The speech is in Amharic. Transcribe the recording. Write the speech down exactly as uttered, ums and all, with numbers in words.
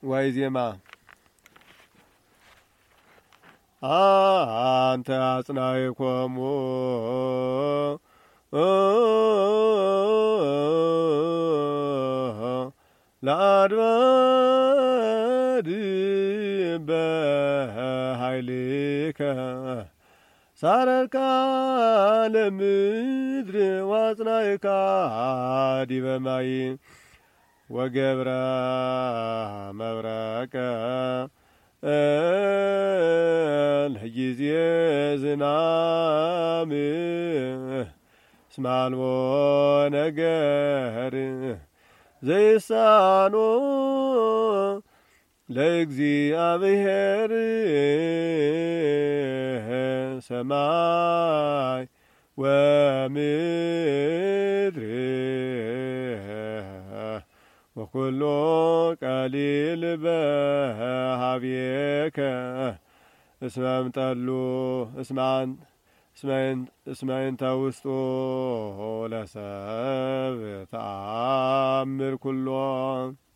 ወይዜማ አንተ አጽናዕኮሙ ለአድባር በኃይልከ ሳረርካ ለምድር ወአጽናዕካ ዲበ ማይ ወገብረ መብረቀ ለጊዜ ዝናም እስመ አልቦ ነገር ዘይሳኖ ለእግዚአብሔር ሰማይ ወምድር ወኩሎ ቀሊል በሀቤከ እስመ እምጠሉ እስማን እስመ እንተ ውስጡ ለሰብ ተአምር ኩሎ